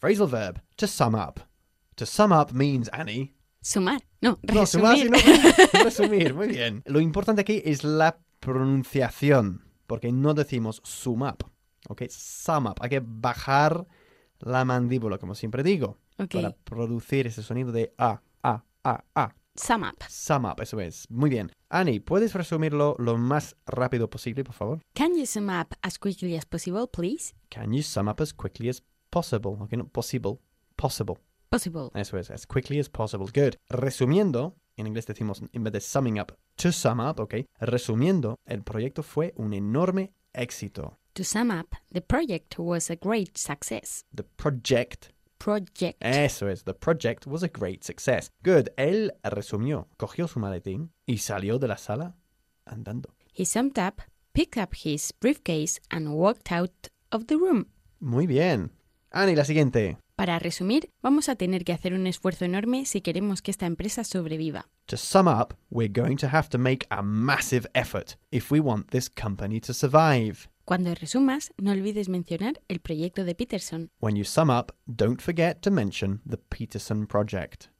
Phrasal verb, to sum up. To sum up means, Annie... Sumar. No, No, sumar, resumir. sino resumir. Muy bien. Lo importante aquí es la pronunciación, porque no decimos sum up. ¿Ok? Sum up. Hay que bajar la mandíbula, como siempre digo, Ok. para producir ese sonido de a. Sum up. Sum up, eso es. Muy bien. Annie, ¿puedes resumirlo lo más rápido posible, por favor? Can you sum up as quickly as possible, please? Can you sum up as quickly as possible? Ok, no, possible. Possible. Eso es, as quickly as possible. Good. Resumiendo, en inglés decimos, en vez de summing up, to sum up, ok. Resumiendo, el proyecto fue un enorme éxito. To sum up, the project was a great success. The project, eso es, the project was a great success. Good. Él resumió, cogió su maletín y salió de la sala andando. He summed up, picked up his briefcase and walked out of the room. Muy bien. Annie, la siguiente. Para resumir, vamos a tener que hacer un esfuerzo enorme si queremos que esta empresa sobreviva. To sum up, we're going to have to make a massive effort if we want this company to survive. Cuando resumas, no olvides mencionar el proyecto de Peterson. When you sum up, don't forget to mention the Peterson project.